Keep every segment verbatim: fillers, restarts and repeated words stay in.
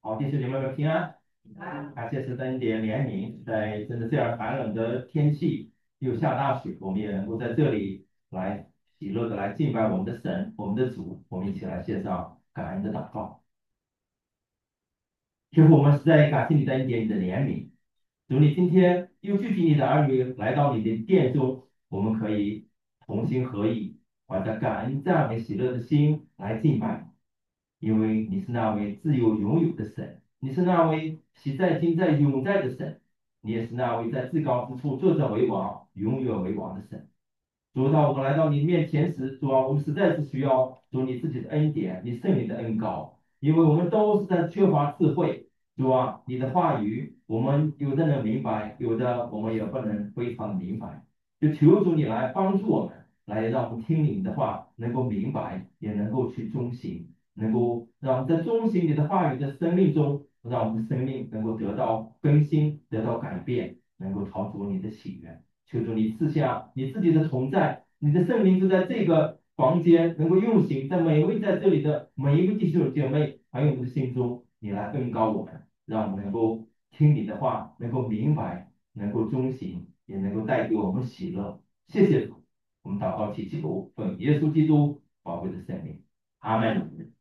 好，弟兄姐妹们平安。感谢神的恩典怜悯，在真的这样寒冷的天气，又下大雪，我们也能够在这里来喜乐的来敬拜我们的神，我们的主。我们一起来献上感恩的祷告。天父，我们实在感谢你的恩典，你的怜悯。主，你今天又聚集你的儿女来到你的殿中，我们可以同心合意，怀着感恩、赞美、喜乐的心来敬拜你，因为你是那位自由永有的神，你是那位喜在、今在、永在的神，你也是那位在至高之处坐着为王、永远为王的神。主，当我们来到你面前时，主啊，我们实在是需要主你自己的恩典，你圣灵的恩膏，因为我们都是在缺乏智慧。主啊，你的话语，我们有的能明白，有的我们也不能非常明白。就求主你来帮助我们，来让我们听你的话，能够明白，也能够去遵行，能够让我们在遵行你的话语的生命中，让我们的生命能够得到更新，得到改变，能够讨主你的喜悦。求主你赐下你自己的同在，你的圣灵就在这个房间能够运行，在每一位在这里的每一个弟兄姐妹，还有我们的心中，你来恩膏我们，让我们能够听你的话，能够明白，能够遵行，也能够带给我们喜乐。谢谢主，我们祷告祈求，奉耶稣基督宝贵的圣名，阿门。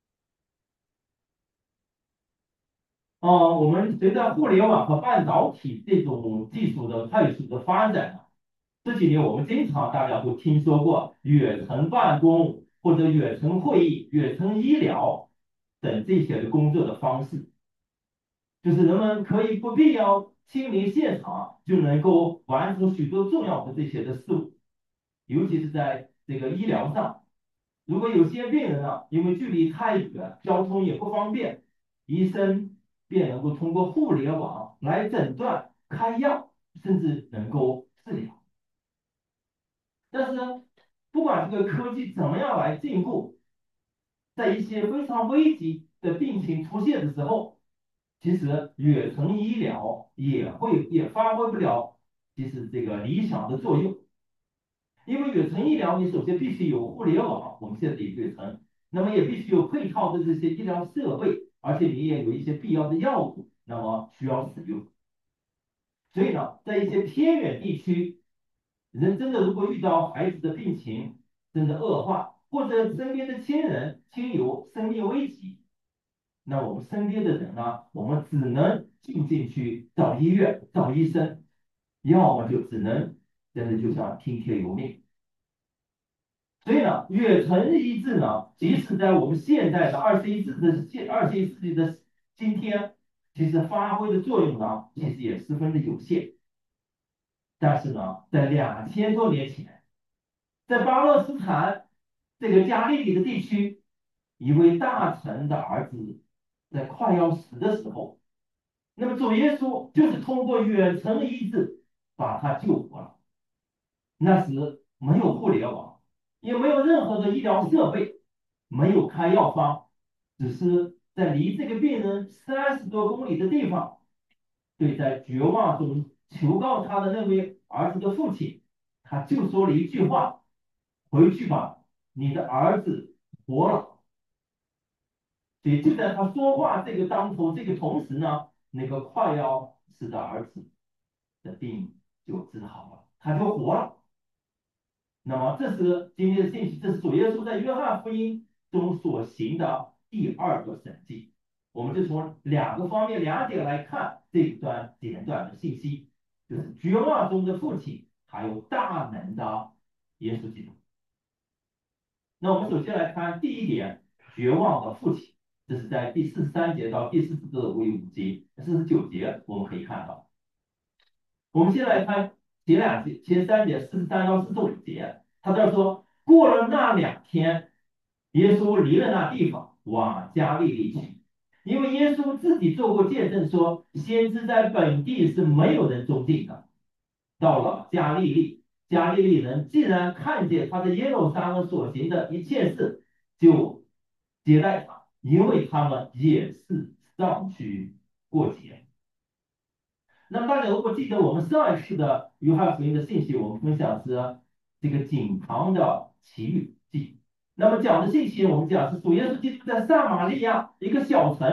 哦，我们随着互联网和半导体这种技术的快速的发展啊，这几年我们经常大家都听说过远程办公或者远程会议、远程医疗等这些的工作的方式，就是人们可以不必要亲临现场就能够完成许多重要的这些的事物，尤其是在这个医疗上。如果有些病人呢，因为距离太远，交通也不方便，医生便能够通过互联网来诊断、开药，甚至能够治疗。但是呢，不管这个科技怎么样来进步，在一些非常危急的病情出现的时候，其实远程医疗也会也发挥不了其实这个理想的作用。因为远程医疗，你首先必须有互联网，我们现在得远程，那么也必须有配套的这些医疗设备，而且你也有一些必要的药物，那么需要使用。所以呢，在一些偏远地区，人真的如果遇到孩子的病情真的恶化，或者身边的亲人亲友生命危急，那我们身边的人呢，我们只能就近去找医院、找医生，要么就只能真的就像听天由命。所以呢，远程医治呢，即使在我们现在的二十一世的现二十一世纪的今天，其实发挥的作用呢，其实也十分的有限。但是呢，在两千多年前，在巴勒斯坦这个加利利的地区，一位大臣的儿子在快要死的时候，那么主耶稣就是通过远程医治把他救活了。那时没有互联网，也没有任何的医疗设备，没有开药方，只是在离这个病人三十多公里的地方，对在绝望中求告他的那位儿子的父亲，他就说了一句话：“回去吧，你的儿子活了。”所以就在他说话这个当头，这个同时呢，那个快要死的儿子的病就治好了，他就活了。那么这是今天的信息，这是主耶稣在约翰福音中所行的第二个神迹。我们就从两个方面、两点来看这一段简短的信息，就是绝望中的父亲，还有大能的耶稣基督。那我们首先来看第一点，绝望的父亲，这是在第四十三节到第四十五节、四十九节我们可以看到。我们先来看前两节，前三节四十三到四十五节，他这说，过了那两天，耶稣离了那地方，往加利利去，因为耶稣自己做过见证说，先知在本地是没有人中进的。到了加利利，加利利人既然看见他在耶路撒冷所行的一切事，就接待他，因为他们也是上去过节。那么大家如果记得我们上一次的约翰福音的信息，我们分享是这个井旁的奇遇记。那么讲的信息，我们讲是主耶稣基督在撒玛利亚一个小城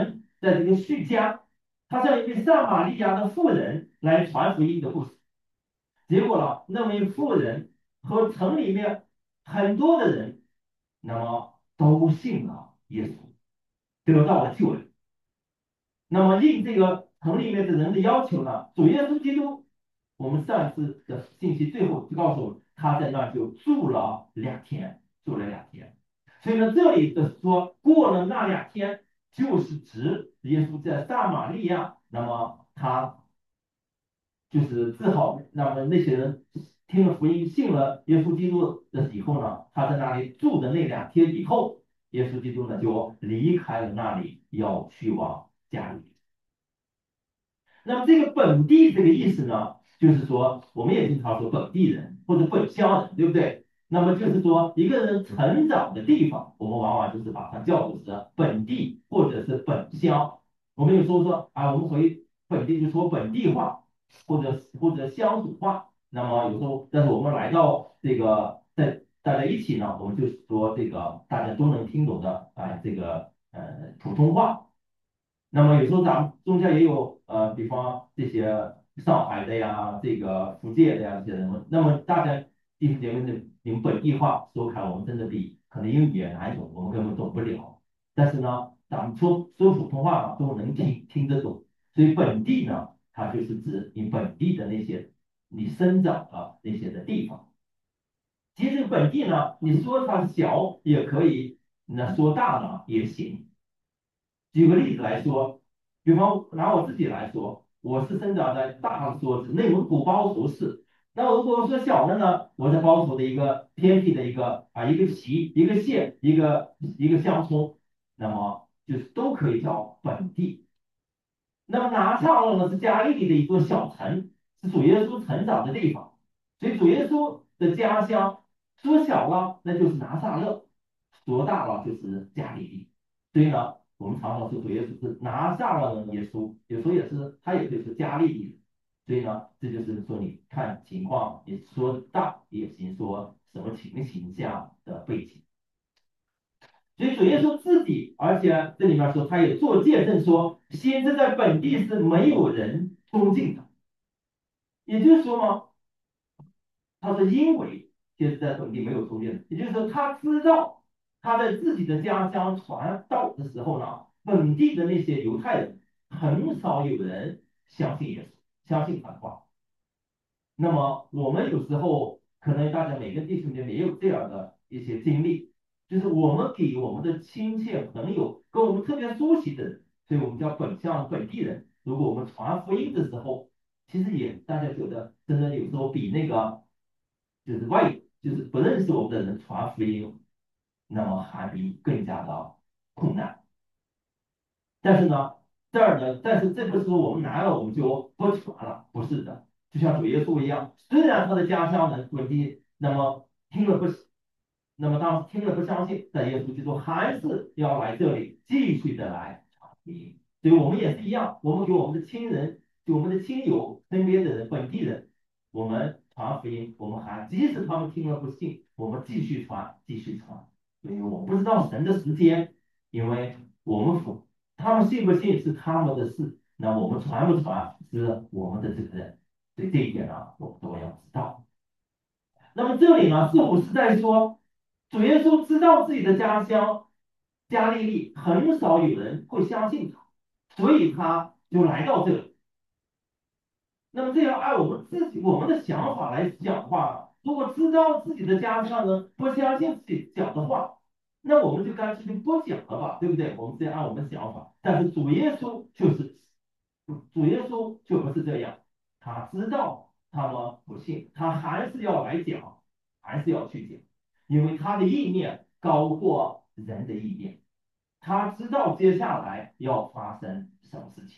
在这个叙加，他向一位撒玛利亚的妇人来传福音的故事。结果呢，那位妇人和城里面很多的人，那么都信了耶稣，得到了救恩。那么应这个城里面的人的要求呢，主耶稣基督，我们上一次的信息最后就告诉我们，他在那儿就住了两天，住了两天。所以呢，这里的说过了那两天，就是指耶稣在撒玛利亚，那么他就是治好，那么那些人听了福音，信了耶稣基督的以后呢，他在那里住的那两天以后，耶稣基督呢就离开了那里，要去往家里。那么这个本地这个意思呢，就是说我们也经常说本地人或者本乡人，对不对？那么就是说一个人成长的地方，我们往往就是把它叫做是本地或者是本乡。我们有时候说啊，我们回本地就说本地话，或者或者乡土话。那么有时候，但是我们来到这个在大家一起呢，我们就说这个大家都能听懂的啊，这个呃普通话。那么有时候咱们中间也有呃，比方这些上海的呀，这个福建的呀这些人，那么大家弟兄姐妹的用本地话说开，我们真的比可能英语也难懂，我们根本懂不了。但是呢，咱们说说普通话嘛，都能听听得懂。所以本地呢，它就是指你本地的那些你生长的那些的地方。其实本地呢，你说它小也可以，那说大呢也行。举个例子来说，比方拿我自己来说，我是生长在大所指内蒙古包头市。那如果说小的呢，我在包头的一个偏僻的一个啊一个旗、一个县、一个一个乡村，那么就是都可以叫本地。那么拿撒勒呢是加利利的一座小城，是主耶稣成长的地方，所以主耶稣的家乡说小了那就是拿撒勒，说大了就是加利利。所以呢，我们常常说主耶稣是拿撒勒的耶稣，有时候也是他也可以是加利利的。所以呢，这就是说你看情况，你说大也行，说什么情形下的背景。所以主耶稣自己，而且这里面说他也做见证说，先知在本地是没有人尊敬的。也就是说嘛，他是因为先知在本地没有尊敬，也就是说他知道他在自己的家乡传道的时候呢，本地的那些犹太人很少有人相信耶稣，相信他的话。那么我们有时候可能大家每个弟兄姐妹也有这样的一些经历，就是我们给我们的亲戚朋友跟我们特别熟悉的人，所以我们叫本乡本地人。如果我们传福音的时候，其实也大家觉得真的有时候比那个就是外就是不认识我们的人传福音，那么还比更加的困难。但是呢，这儿呢，但是这不是说我们拿了我们就不传了，不是的。就像主耶稣一样，虽然他的家乡人本地，那么听了不，那么当时听了不相信，但耶稣基督还是要来这里继续的来传福音。所以我们也是一样，我们给我们的亲人、给我们的亲友、身边的人、本地人，我们传福音，我们还即使他们听了不信，我们继续传，继续传。因为我不知道神的时间，因为我们服。他们信不信是他们的事，那我们传不传是我们的责任。所以这一点呢，我们都要知道。那么这里呢，似乎是在说，主耶稣知道自己的家乡加利利很少有人会相信他，所以他就来到这里。那么这样按我们自己我们的想法来讲的话，如果知道自己的家乡人不相信自己讲的话，那我们就干脆就不讲了吧，对不对？我们这样按我们的想法，但是主耶稣就是，主耶稣就不是这样，他知道他们不信，他还是要来讲，还是要去讲，因为他的意念高过人的意念，他知道接下来要发生什么事情。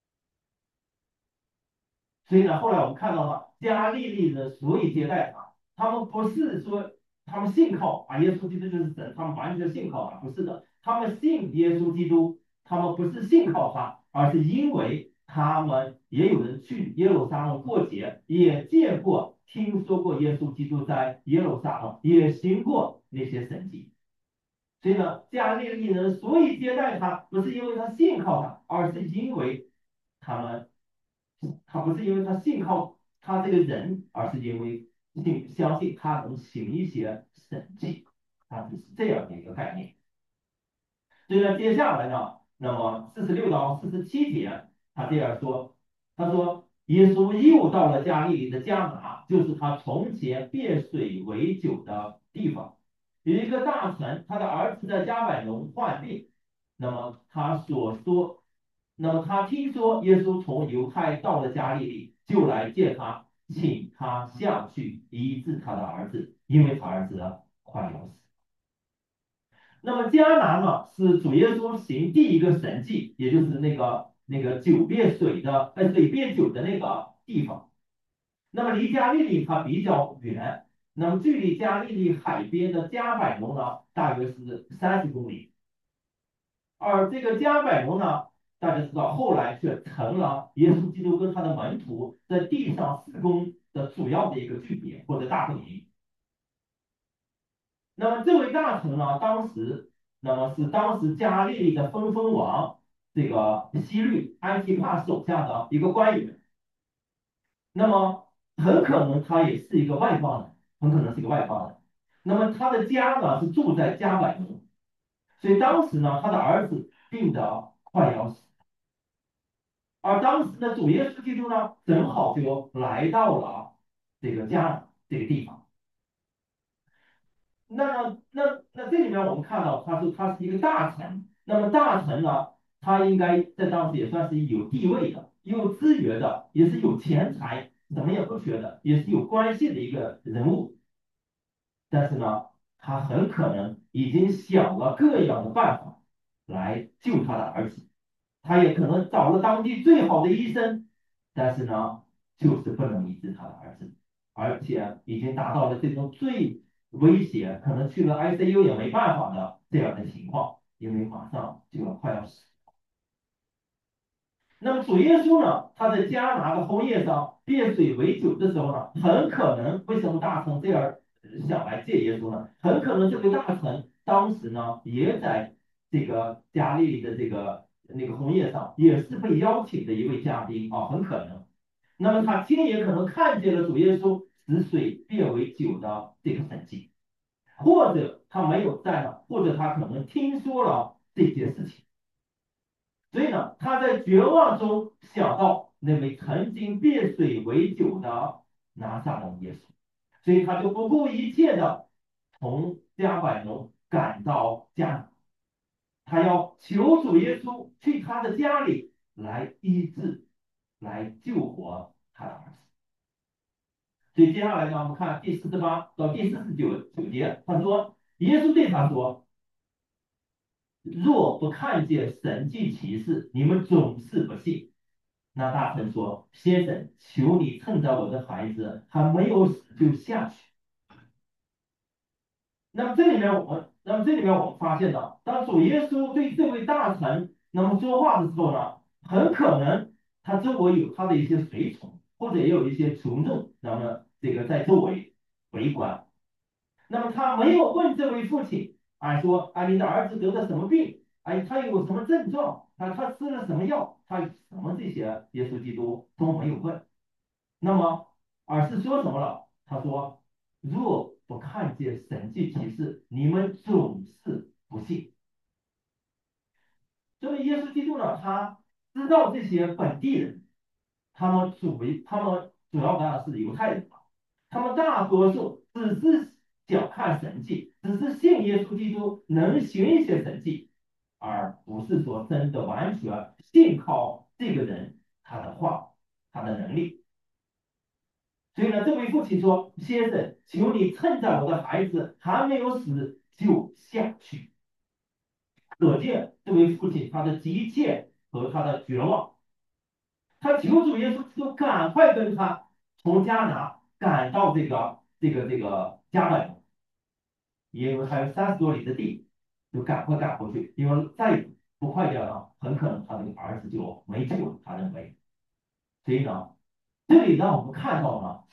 所以呢，后来我们看到了加利利人所以接待他，他们不是说他们信靠啊耶稣基督就是神，他们完全信靠他，不是的，他们信耶稣基督，他们不是信靠他，而是因为他们也有人去耶路撒冷过节，也见过、听说过耶稣基督在耶路撒冷也行过那些神迹， 所以呢，加利利人所以接待他，不是因为他信靠他，而是因为他们，他不是因为他信靠他这个人，而是因为信相信他能行一些神迹，他是这样的一个概念。所以呢，接下来呢，那么四十六到四十七节，他这样说，他说，耶稣又到了加利利的迦拿，就是他从前变水为酒的地方。有一个大臣，他的儿子在加百农患病，那么他所说，那么他听说耶稣从犹太到了加利利，就来见他，请他下去医治他的儿子，因为他儿子快要死。那么迦南呢，是主耶稣行第一个神迹，也就是那个那个酒变水的，呃，水变酒的那个地方。那么离加利利它比较远，那么距离加利利海边的加百农呢，大约是三十公里。而这个加百农呢，大家知道后来却成了耶稣基督跟他的门徒在地上施工的主要的一个据点或者大本营。那么这位大臣呢，当时那么是当时加利利的分封王这个希律安提帕手下的一个官员，那么很可能他也是一个外邦人，很可能是一个外邦人。那么他的家呢是住在加百农，所以当时呢他的儿子病得快要死，而当时的主耶稣基督呢正好就来到了这个加这个地方。那那那这里面我们看到，他是他是一个大臣，那么大臣呢，他应该在当时也算是有地位的、有资源的，也是有钱财，什么也不缺的，也是有关系的一个人物。但是呢，他很可能已经想了各样的办法来救他的儿子，他也可能找了当地最好的医生，但是呢，就是不能医治他的儿子，而且已经达到了这种最危险，可能去了 I C U 也没办法的这样的情况，因为马上就要快要死。那么主耶稣呢，他在加拿的红叶上变水为酒的时候呢，很可能为什么大臣这样想来见耶稣呢？很可能这位大臣当时呢，也在这个加利利的这个那个红叶上，也是被邀请的一位嘉宾啊，很可能。那么他亲眼可能看见了主耶稣使水变为酒的这个神迹，或者他没有在呢，或者他可能听说了这件事情。所以呢，他在绝望中想到那位曾经变水为酒的拿撒勒耶稣，所以他就不顾一切的从加百农赶到迦南，他要求主耶稣去他的家里来医治，来救活他的儿子。所以接下来呢，我们看第四十八到第四十九九节，他说，耶稣对他说：若不看见神迹奇事，你们总是不信。那大臣说：先生，求你趁着我的孩子还没有死就下去。那么这里面我们，那么这里面我们发现了，当主耶稣对这位大臣那么说话的时候呢，很可能他周围有他的一些随从，或者也有一些群众，那么这个在周围围观。那么他没有问这位父亲，哎说，哎你的儿子得了什么病？哎他有什么症状？他他吃了什么药？他什么这些耶稣基督都没有问。那么而是说什么了？他说，若不看见神迹奇事，你们总是不信。所以耶稣基督呢，他知道这些本地人，他们主为他们主要当然是犹太人。他们大多数只是想看神迹，只是信耶稣基督能行一些神迹，而不是说真的完全信靠这个人他的话，他的能力。所以呢，这位父亲说：先生，求你趁着我的孩子还没有死就下去。可见这位父亲他的急切和他的绝望，他求主耶稣基督赶快跟他从迦拿赶到这个这个这个迦南，因为还有三十多里的地，就赶快赶过去，因为再不快点呢，很可能他这个儿子就没救了，他认为。所以呢，这里让我们看到呢，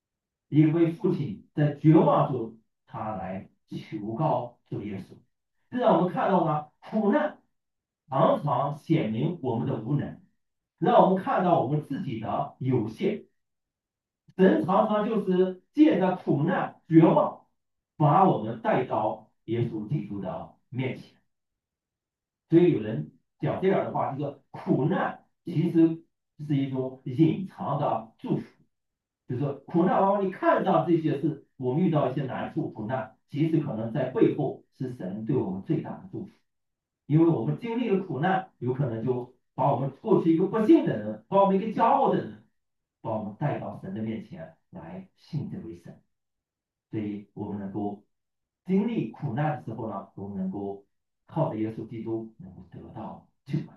一位父亲在绝望中，他来求告主耶稣， 这让我们看到呢，苦难常常显明我们的无能，让我们看到我们自己的有限。神常常就是借着苦难、绝望，把我们带到耶稣基督的面前。所以有人讲这样的话，就是苦难其实是一种隐藏的祝福，就是说苦难往往你看到这些是我们遇到一些难处、苦难，其实可能在背后是神对我们最大的祝福，因为我们经历了苦难，有可能就把我们过去一个不幸的人，把我们一个骄傲的人，把我们带到神的面前来信这位神。所以我们能够经历苦难的时候呢，我们能够靠着耶稣基督能够得到救恩。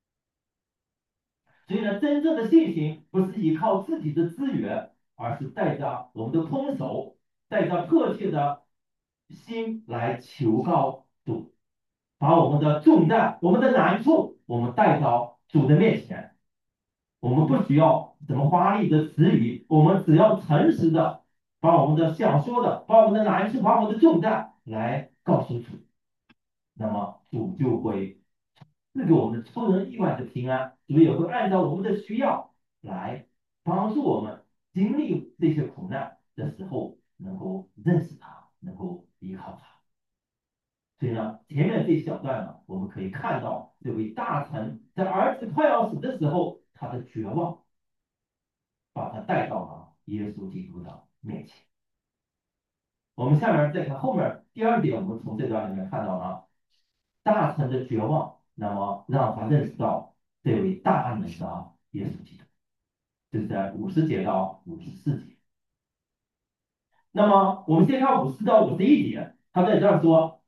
所以呢，真正的信心不是依靠自己的资源，而是带着我们的空手，带着迫切的心来求告主，把我们的重担、我们的难处，我们带到主的面前。我们不需要什么华丽的词语，我们只要诚实的把我们的想说的、把我们的难处、把我们的重担来告诉主，那么主就会赐给我们出人意外的平安，主也会按照我们的需要来帮助我们经历这些苦难的时候，能够认识他，能够依靠他。所以呢，前面这一小段呢，我们可以看到这位大臣在儿子快要死的时候，他的绝望，把他带到了耶稣基督的面前。我们下面再看后面第二点，我们从这段里面看到了大臣的绝望，那么让他认识到这位大能的耶稣基督，这是在五十节到五十四节。那么我们先看五十到五十一节，他在这儿说，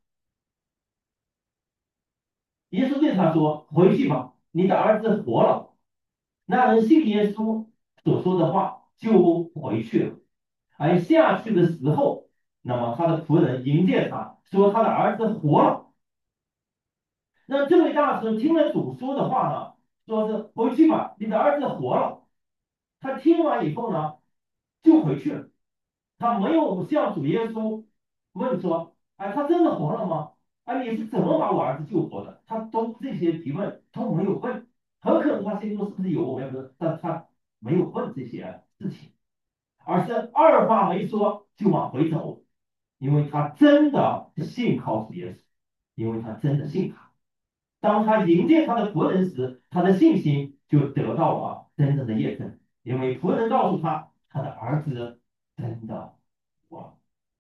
耶稣对他说：“回去吧，你的儿子活了。”那人信耶稣所说的话，就回去了。而下去的时候，那么他的仆人迎接他，说他的儿子活了。那这位大臣听了主说的话呢，说是回去吧，你的儿子活了。他听完以后呢，就回去了。他没有向主耶稣问说，哎，他真的活了吗？哎，你是怎么把我儿子救活的？他都这些提问都没有问，很可能他心中是不是有，我也不知道，但他没有问这些事情，而是二话没说就往回走，因为他真的信靠主耶稣，因为他真的信他。当他迎接他的仆人时，他的信心就得到了真正的验证，因为仆人告诉他，他的儿子真的活了。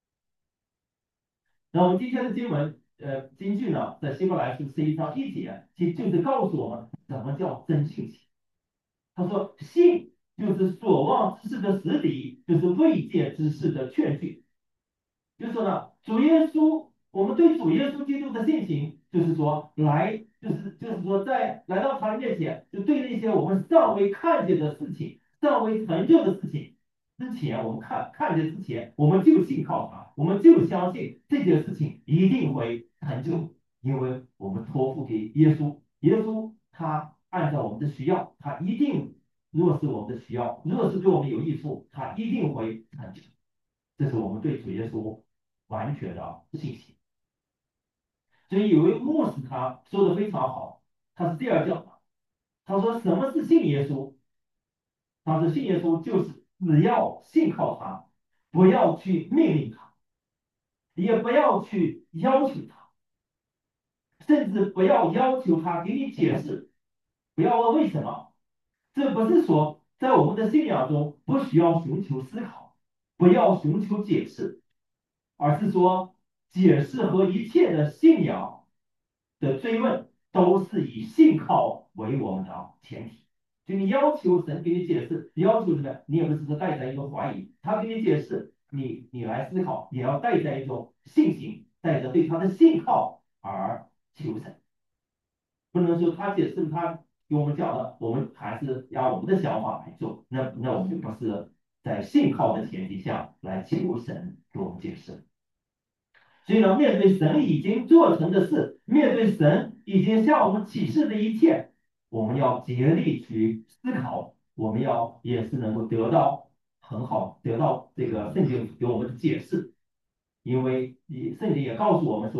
那我们今天的经文，呃，经句呢，在希伯来书十一章一节，其实就是告诉我们什么叫真信心。他说，信就是所望之事的实底，就是未见之事的确据。就是说呢，主耶稣，我们对主耶稣基督的信心，就是说来，就是就是说在来到他的面前，就对那些我们尚未看见的事情、尚未成就的事情之前，我们看看见之前，我们就信靠他，我们就相信这件事情一定会成就，因为我们托付给耶稣，耶稣他按照我们的需要，他一定，如果是我们的需要，如果是对我们有益处，他一定会成就。这是我们对主耶稣完全的信心。所以有位牧师他说的非常好，他是这样讲的，他说什么是信耶稣？他说信耶稣就是只要信靠他，不要去命令他，也不要去要求他，甚至不要要求他给你解释，不要问为什么。这不是说在我们的信仰中不需要寻求思考，不要寻求解释，而是说解释和一切的信仰的追问都是以信靠为我们的前提。就你要求神给你解释，要求什么？你也不是说带着一种怀疑，他给你解释，你你来思考，也要带着一种信心，带着对他的信靠而求神。不能说他解释他给我们讲的，我们还是按我们的想法来做，那那我们就不是在信靠的前提下来求神给我们解释。所以呢，面对神已经做成的事，面对神已经向我们启示的一切，我们要竭力去思考，我们要也是能够得到很好，得到这个圣经给我们的解释，因为圣经也告诉我们说，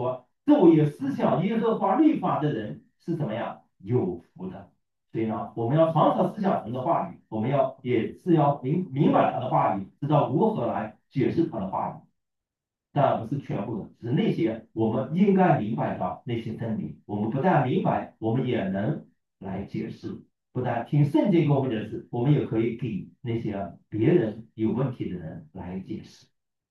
昼夜思想耶和华律法的人是怎么样？有福的。所以呢，我们要常常思想神的话语，我们要也是要明明白他的话语，知道如何来解释他的话语。当然不是全部的，只是那些我们应该明白的那些真理。我们不但明白，我们也能来解释。不但听圣经给我们解释，我们也可以给那些别人有问题的人来解释。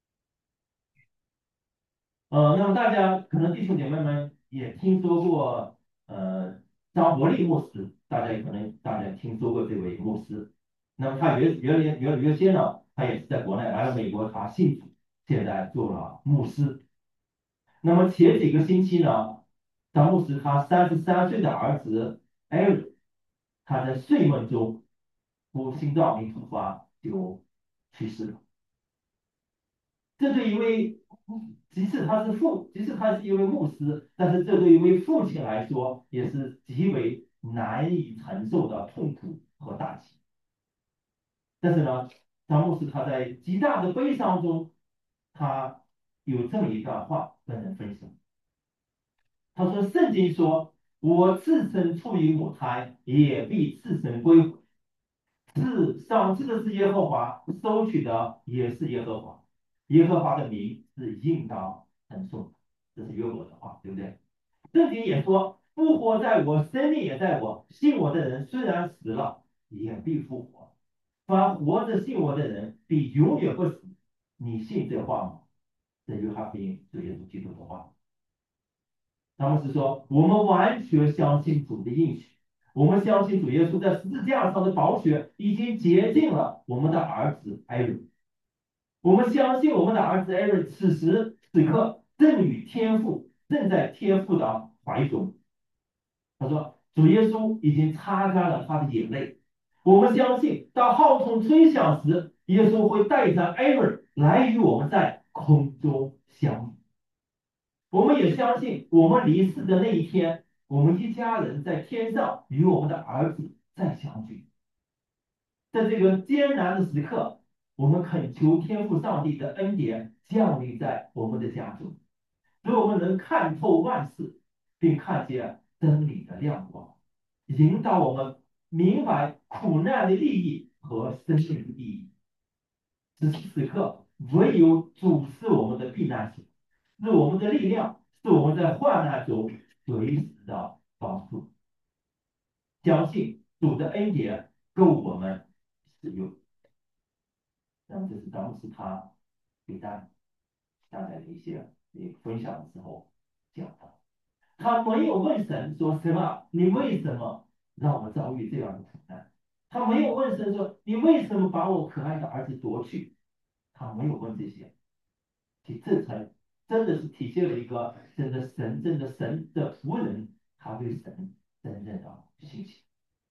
呃，那么大家可能弟兄姐妹们也听说过，呃，张伯蛎牧师，大家也可能大家听说过这位牧师。那么他原原原原原先呢，他也是在国内来了美国，他信主，现在做了牧师。那么前几个星期呢，张牧师他三十三岁的儿子艾伦，他在睡梦中突心脏病突发就去世了。这对一位，即使他是父，即使他是一位牧师，但是这对一位父亲来说也是极为难以承受的痛苦和打击。但是呢，张牧师他在极大的悲伤中，他有这么一段话跟人分享。他说：“圣经说，我自身出于母胎，也必自身归回。是上次的是耶和华，收取的也是耶和华。耶和华的名是应当称颂。”这是约伯的话，对不对？圣经也说：“复活在我，生命也在我。信我的人虽然死了，也必复活。凡活着信我的人，必永远不死。”你信这话吗？这约翰福音主耶稣基督的话。他们是说，我们完全相信主的应许，我们相信主耶稣在十字架上的宝血已经洁净了我们的儿子艾伦，我们相信我们的儿子艾伦此时此刻正与天父正在天父的怀中。他说，主耶稣已经擦干了他的眼泪。我们相信，当号筒吹响时，耶稣会带着艾伦来与我们在空中相遇。我们也相信，我们离世的那一天，我们一家人在天上与我们的儿子再相聚。在这个艰难的时刻，我们恳求天父上帝的恩典降临在我们的家中，使我们能看透万事，并看见真理的亮光，引导我们明白苦难的利益和生命的意义。此时此刻，唯有主是我们的避难所，是我们的力量，是我们在患难中随时的帮助。相信主的恩典够我们使用。那么这是当时他给大大家的一些呃分享的时候讲的。他没有问神说什么，你为什么让我遭遇这样的苦难？他没有问神说，你为什么把我可爱的儿子夺去？他没有问这些。其这才真的是体现了一个真的神真的神的仆人，他对神真正的信心。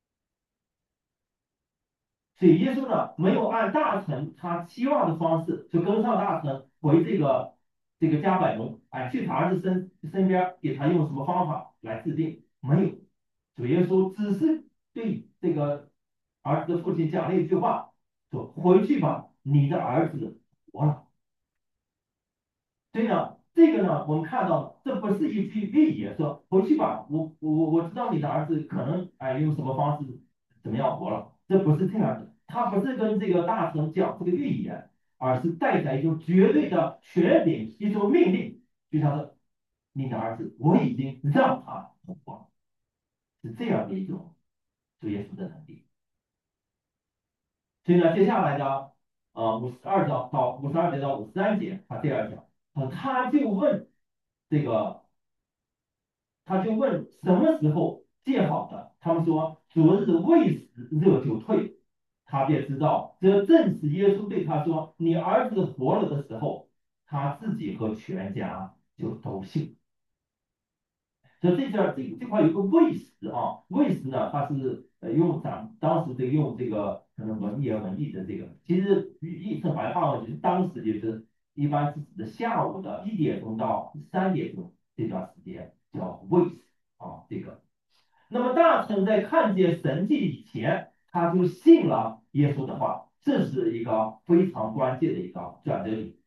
所以耶稣呢，没有按大臣他期望的方式，就跟上大臣回这个这个加百农，哎，去他儿子身身边，给他用什么方法来治病？没有，主耶稣只是对这个儿子的父亲讲了一句话，说：“回去吧，你的儿子活了。”所以呢，这个呢，我们看到这不是一句预言，说回去吧，我我我知道你的儿子可能哎用什么方式怎么样活了，这不是这样的，他不是跟这个大臣讲这个预言，而是带着一种绝对的权柄，一种命令，就像是你的儿子，我已经让他活了，是这样的一种主耶稣的能力。所以呢，接下来呢，呃，五十二章到五十二节到五十三节，他这样讲，啊，他就问这个。他就问什么时候建好的？他们说昨日未时，热就退。他便知道，这正是耶稣对他说：“你儿子活了”的时候，他自己和全家就都信。所以这点这这块有个未时啊，未时呢，它是呃用咱当时这个用这个可能文言文译的这个，其实译成白话文就是当时就是一般是指的下午的一点钟到三点钟这段时间叫未时啊这个。那么大臣在看见神迹以前，他就信了耶稣的话，这是一个非常关键的一个转折点。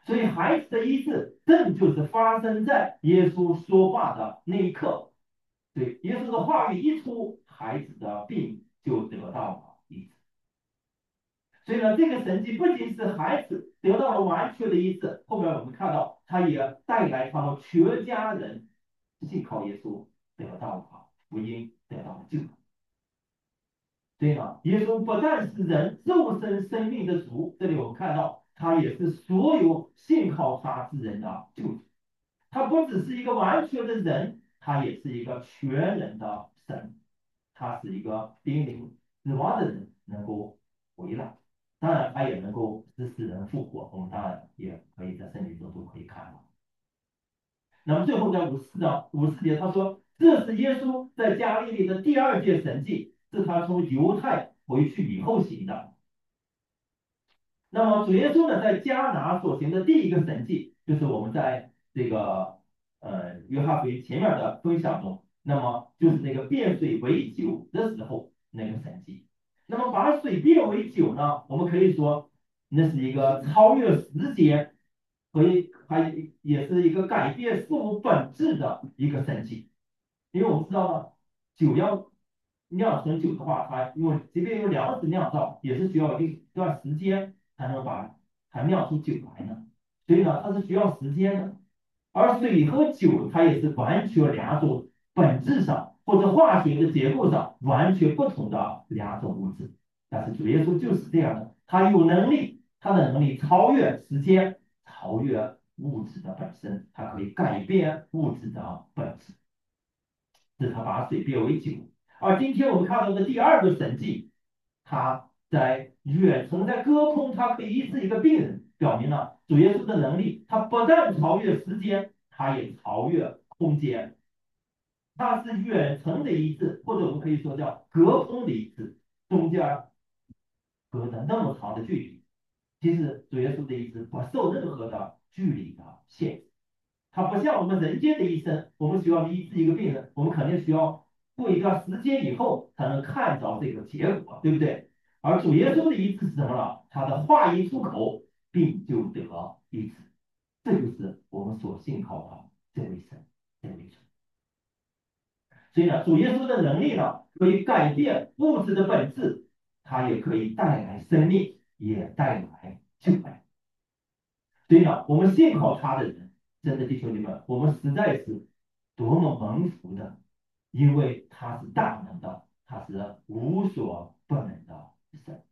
所以孩子的医治正就是发生在耶稣说话的那一刻。对，耶稣的话语一出，孩子的病就得到了医治。所以呢，这个神迹不仅是孩子得到了完全的医治，后面我们看到，他也带来他们全家人信靠耶稣，得到了福音，得到了救恩。所以呢，耶稣不但是人肉身生命的主，这里我们看到，他也是所有信靠他之人的救主。他不只是一个完全的人，他也是一个全人的神。他是一个濒临死亡的人能够回来，当然他也能够使死人复活。我们当然也可以在圣经中都可以看到。那么最后在五十章五十节，他说：“这是耶稣在加利利的第二件神迹，是他从犹太回去以后行的。”那么主耶稣呢，在迦拿所行的第一个神迹，就是我们在这个呃约翰福音前面的分享中，那么就是那个变水为酒的时候那个神迹。那么把水变为酒呢，我们可以说那是一个超越时间和一还也是一个改变事物本质的一个神迹。因为我们知道呢，酒要酿成酒的话，它因为即便用粮食酿造，也是需要一段时间才能把它酿出酒来呢。所以呢，它是需要时间的。而水和酒，它也是完全两种本质上或者化学的结构上完全不同的两种物质。但是主耶稣就是这样的，他有能力，他的能力超越时间，超越物质的本身，它可以改变物质的本质。是他把水变为酒。而今天我们看到的第二个神迹，他在远程在隔空，他可以医治一个病人，表明了主耶稣的能力，他不但超越时间，他也超越空间。他是远程的医治，或者我们可以说叫隔空的医治，中间隔着那么长的距离，其实主耶稣的医治不受任何的距离的限制。它不像我们人间的医生，我们需要医治一个病人，我们肯定需要过一段时间以后才能看到这个结果，对不对？而主耶稣的医治是什么呢？他的话一出口，病就得医治，这就是我们所信靠的这位神，这位主。所以呢，主耶稣的能力呢，可以改变物质的本质，它也可以带来生命，也带来救恩。所以呢，我们信靠他的人，真的弟兄姊妹们，我们实在是多么蒙福的，因为他是大能的，他是无所不能的神。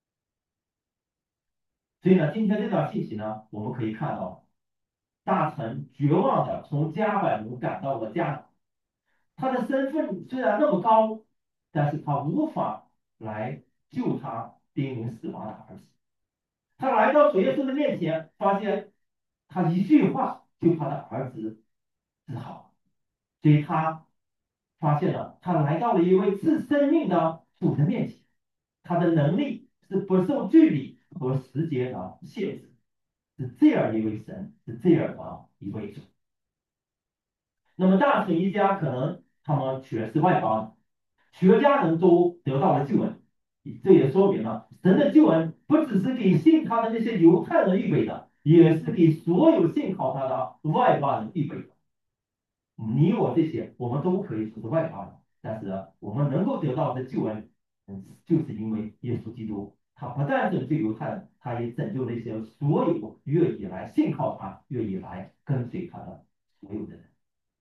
所以呢，今天这段信息呢，我们可以看到，大臣绝望的从加百农赶到了迦南，他的身份虽然那么高，但是他无法来救他濒临死亡的儿子。他来到主耶稣的面前，发现他一句话就把他儿子治好，所以他发现了他来到了一位赐生命的主的面前，他的能力是不受距离和时间的限制，是这样一位神，是这样的一位主。那么大臣一家可能他们全是外邦人，全家人都得到了救恩，这也说明了神的救恩不只是给信他的那些犹太人预备的，也是给所有信靠他的外邦人预备的。你我这些，我们都可以说是外邦人，但是我们能够得到的救恩，嗯，就是因为耶稣基督，他不但拯救犹太人，他也拯救那些所有愿意来信靠他、愿意来跟随他的所有的人。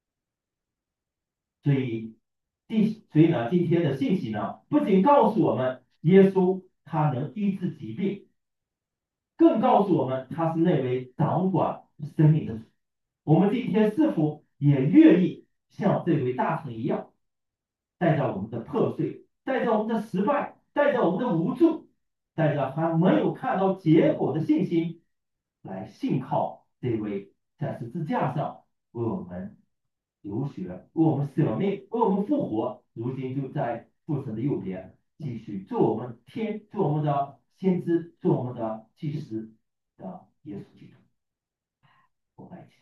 所以，第所以呢，今天的信息呢，不仅告诉我们耶稣他能医治疾病，更告诉我们他是那位掌管生命的主。我们今天是否也愿意像这位大臣一样，带着我们的破碎，带着我们的失败，带着我们的无助，带着还没有看到结果的信心，来信靠这位在十字架上为我们流血，为我们舍命，为我们复活，如今就在父神的右边，继续做我们天，做我们的先知，做我们的祭司的耶稣基督。我们来